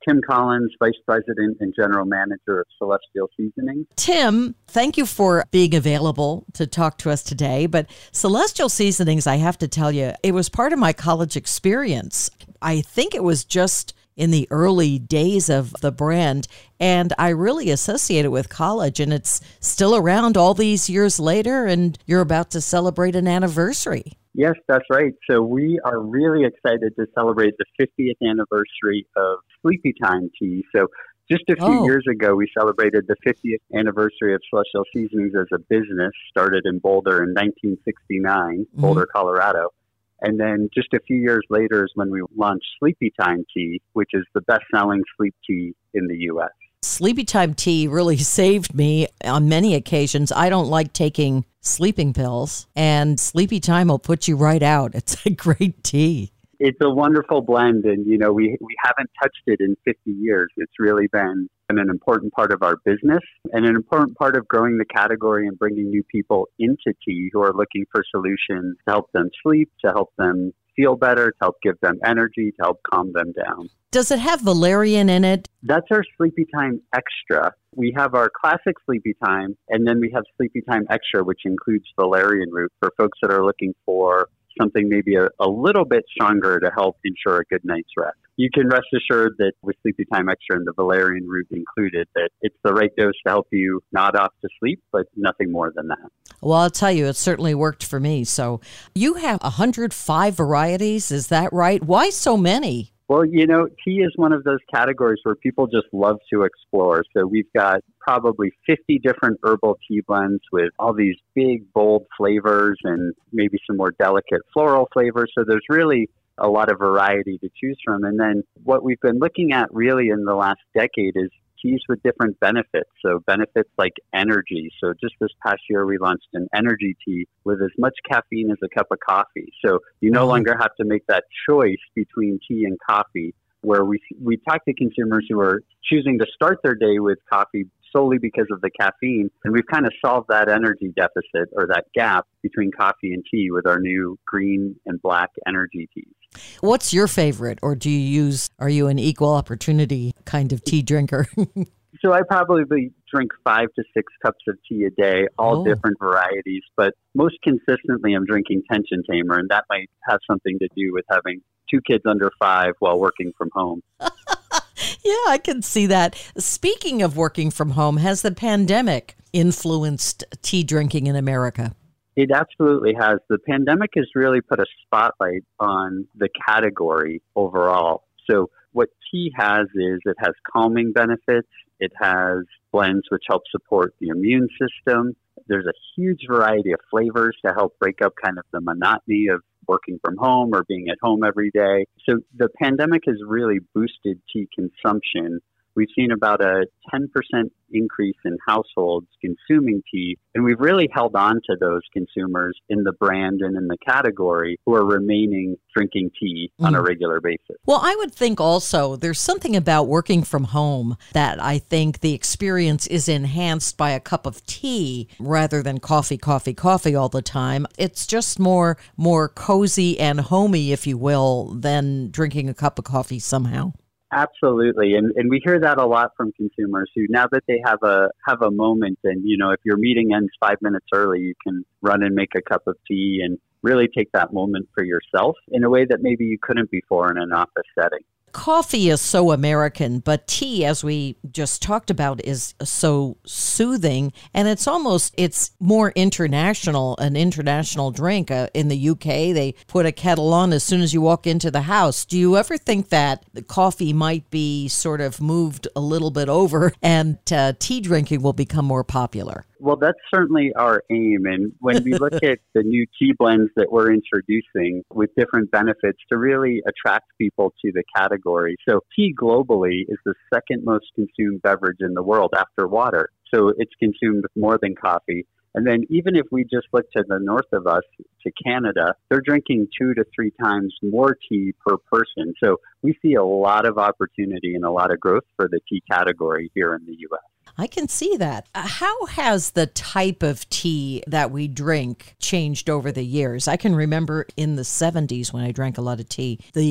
Tim Collins, Vice President and General Manager of Celestial Seasonings. Tim, thank you for being available to talk to us today. But Celestial Seasonings, I have to tell you, it was part of my college experience. I think it was just in the early days of the brand, and I really associate it with college, and it's still around all these years later, and you're about to celebrate an anniversary. Yes, that's right. So we are really excited to celebrate the 50th anniversary of Sleepy Time tea. So just a few years ago, we celebrated the 50th anniversary of Celestial Seasonings as a business, started in Boulder in 1969, Boulder, Colorado. And then just a few years later is when we launched Sleepy Time tea, which is the best-selling sleep tea in the U.S. Sleepy Time tea really saved me on many occasions. I don't like taking sleeping pills, and Sleepy Time will put you right out. It's a great tea. It's a wonderful blend, and we haven't touched it in 50 years. It's really been an important part of our business and an important part of growing the category and bringing new people into tea who are looking for solutions to help them sleep, to help them feel better, to help give them energy, to help calm them down. Does it have valerian in it? That's our Sleepy Time Extra. We have our classic Sleepy Time, and then we have Sleepy Time Extra, which includes valerian root for folks that are looking for something maybe a little bit stronger to help ensure a good night's rest. You can rest assured that with Sleepy Time Extra and the valerian root included, that it's the right dose to help you nod off to sleep, but nothing more than that. Well, I'll tell you, it certainly worked for me. So you have 105 varieties, is that right? Why so many? Well, tea is one of those categories where people just love to explore. So we've got probably 50 different herbal tea blends with all these big, bold flavors and maybe some more delicate floral flavors. So there's really a lot of variety to choose from. And then what we've been looking at really in the last decade is teas with different benefits. So benefits like energy. So just this past year, we launched an energy tea with as much caffeine as a cup of coffee. So you no longer have to make that choice between tea and coffee, where we talk to consumers who are choosing to start their day with coffee solely because of the caffeine. And we've kind of solved that energy deficit or that gap between coffee and tea with our new green and black energy teas. What's your favorite, or are you an equal opportunity kind of tea drinker? So I probably drink 5 to 6 cups of tea a day, all different varieties, but most consistently I'm drinking Tension Tamer, and that might have something to do with having 2 kids under 5 while working from home. Yeah, I can see that. Speaking of working from home, has the pandemic influenced tea drinking in America? It absolutely has. The pandemic has really put a spotlight on the category overall. So what tea has is it has calming benefits. It has blends which help support the immune system. There's a huge variety of flavors to help break up kind of the monotony of working from home or being at home every day. So the pandemic has really boosted tea consumption. We've seen about a 10% increase in households consuming tea, and we've really held on to those consumers in the brand and in the category who are remaining drinking tea on a regular basis. Well, I would think also there's something about working from home that I think the experience is enhanced by a cup of tea rather than coffee all the time. It's just more cozy and homey, if you will, than drinking a cup of coffee somehow. Absolutely. And we hear that a lot from consumers who, now that they have a moment and, if your meeting ends 5 minutes early, you can run and make a cup of tea and really take that moment for yourself in a way that maybe you couldn't before in an office setting. Coffee is so American, but tea, as we just talked about, is so soothing, and it's more international, an international drink. In the UK, they put a kettle on as soon as you walk into the house. Do you ever think that the coffee might be sort of moved a little bit over and tea drinking will become more popular? Well, that's certainly our aim. And when we look at the new tea blends that we're introducing with different benefits to really attract people to the category. So tea globally is the second most consumed beverage in the world after water. So it's consumed more than coffee. And then even if we just look to the north of us, to Canada, they're drinking 2 to 3 times more tea per person. So we see a lot of opportunity and a lot of growth for the tea category here in the U.S. I can see that. How has the type of tea that we drink changed over the years? I can remember in the 70s when I drank a lot of tea, the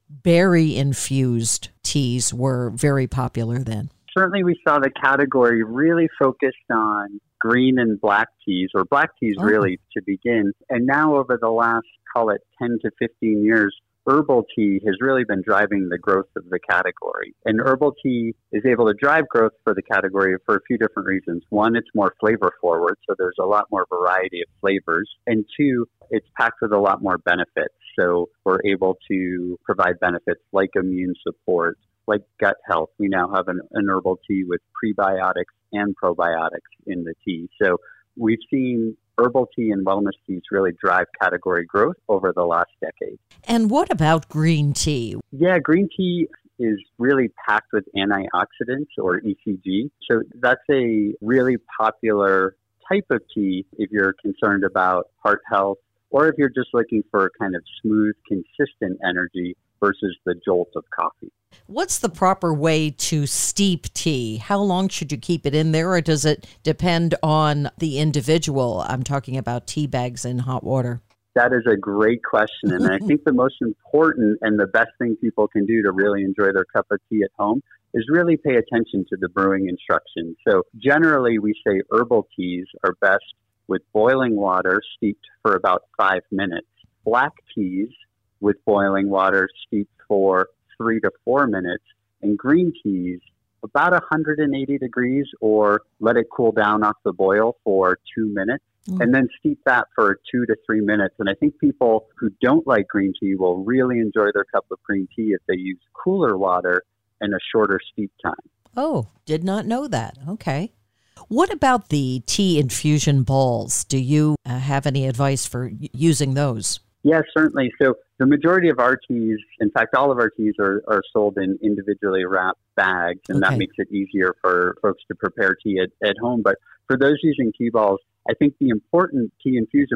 berry-infused teas were very popular then. Certainly we saw the category really focused on green and black teas, or black teas really to begin. And now over the last, call it 10 to 15 years, herbal tea has really been driving the growth of the category. And herbal tea is able to drive growth for the category for a few different reasons. One, it's more flavor forward, so there's a lot more variety of flavors. And two, it's packed with a lot more benefits. So we're able to provide benefits like immune support, like gut health. We now have an herbal tea with prebiotics and probiotics in the tea. So we've seen herbal tea and wellness teas really drive category growth over the last decade. And what about green tea? Yeah, green tea is really packed with antioxidants, or ECG. So that's a really popular type of tea if you're concerned about heart health, or if you're just looking for kind of smooth, consistent energy versus the jolt of coffee. What's the proper way to steep tea? How long should you keep it in there, or does it depend on the individual? I'm talking about tea bags in hot water. That is a great question. And I think the most important and the best thing people can do to really enjoy their cup of tea at home is really pay attention to the brewing instructions. So generally, we say herbal teas are best with boiling water steeped for about 5 minutes. Black teas with boiling water steeped for 3 to 4 minutes, and green teas about 180 degrees, or let it cool down off the boil for 2 minutes, and then steep that for 2 to 3 minutes. And I think people who don't like green tea will really enjoy their cup of green tea if they use cooler water and a shorter steep time. Oh, did not know that. Okay. What about the tea infusion balls? Do you have any advice for using those? Yes, certainly. So the majority of our teas, in fact, all of our teas are sold in individually wrapped bags, and that makes it easier for folks to prepare tea at home. But for those using tea balls, I think the important thing with tea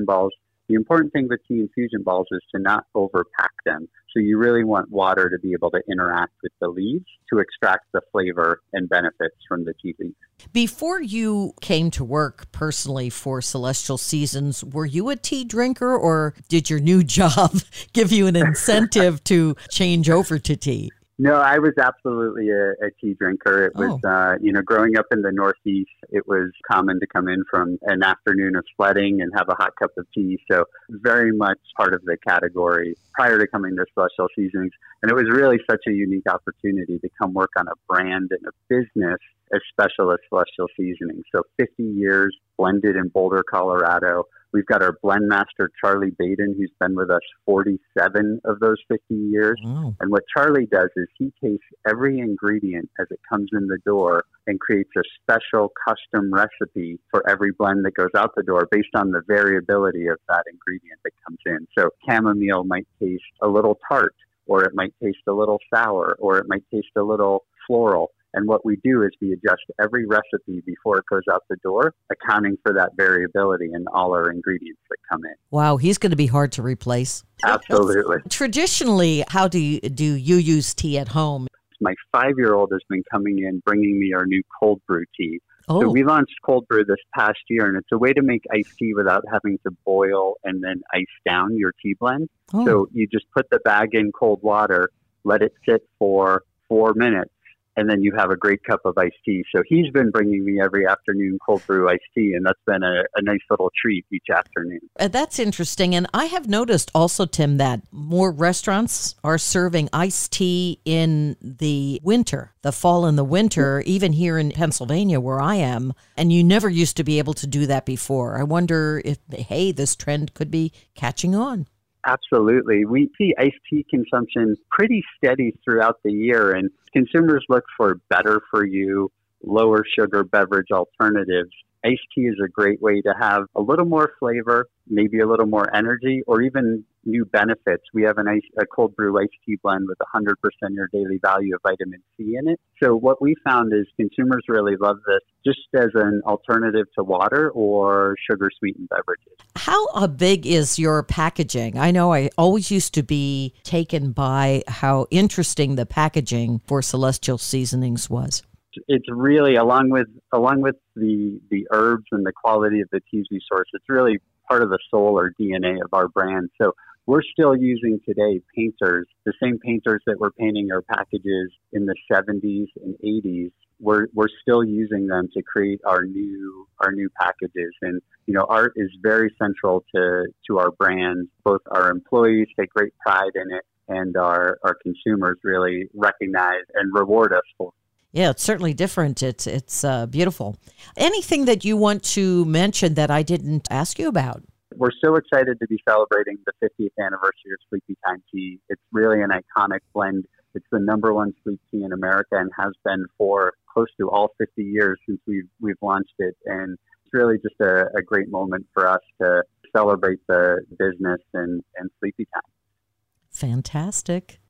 infusion balls is to not overpack them. So you really want water to be able to interact with the leaves to extract the flavor and benefits from the tea leaves. Before you came to work personally for Celestial Seasons, were you a tea drinker, or did your new job give you an incentive to change over to tea? No, I was absolutely a tea drinker. It was, growing up in the Northeast, it was common to come in from an afternoon of sledding and have a hot cup of tea. So very much part of the category prior to coming to Celestial Seasonings. And it was really such a unique opportunity to come work on a brand and a business as special as Celestial Seasonings. So 50 years blended in Boulder, Colorado. We've got our blend master, Charlie Baden, who's been with us 47 of those 50 years. Oh. And what Charlie does is he tastes every ingredient as it comes in the door and creates a special custom recipe for every blend that goes out the door based on the variability of that ingredient that comes in. So chamomile might taste a little tart, or it might taste a little sour, or it might taste a little floral. And what we do is we adjust every recipe before it goes out the door, accounting for that variability in all our ingredients that come in. Wow, he's going to be hard to replace. Absolutely. Traditionally, how do you use tea at home? My 5-year-old has been coming in, bringing me our new cold brew tea. Oh. So we launched cold brew this past year, and it's a way to make iced tea without having to boil and then ice down your tea blend. Oh. So you just put the bag in cold water, let it sit for 4 minutes, and then you have a great cup of iced tea. So he's been bringing me every afternoon cold brew iced tea, and that's been a nice little treat each afternoon. That's interesting. And I have noticed also, Tim, that more restaurants are serving iced tea in the winter, the fall and the winter, even here in Pennsylvania where I am. And you never used to be able to do that before. I wonder if, this trend could be catching on. Absolutely. We see iced tea consumption pretty steady throughout the year, and consumers look for better for you, lower sugar beverage alternatives. Iced tea is a great way to have a little more flavor, maybe a little more energy, or even new benefits. We have a cold brew iced tea blend with 100% your daily value of vitamin C in it. So what we found is consumers really love this just as an alternative to water or sugar-sweetened beverages. How big is your packaging? I know I always used to be taken by how interesting the packaging for Celestial Seasonings was. It's really, along with the herbs and the quality of the teas we source, it's really part of the soul or DNA of our brand. So we're still using today painters, the same painters that were painting our packages in the 70s and 80s. We're still using them to create our new packages. And, art is very central to our brand. Both our employees take great pride in it, and our consumers really recognize and reward us for it. Yeah, it's certainly different. It's beautiful. Anything that you want to mention that I didn't ask you about? We're so excited to be celebrating the 50th anniversary of Sleepytime Tea. It's really an iconic blend. It's the number one sleep tea in America and has been for close to all 50 years since we've launched it. And it's really just a great moment for us to celebrate the business and Sleepytime. Fantastic.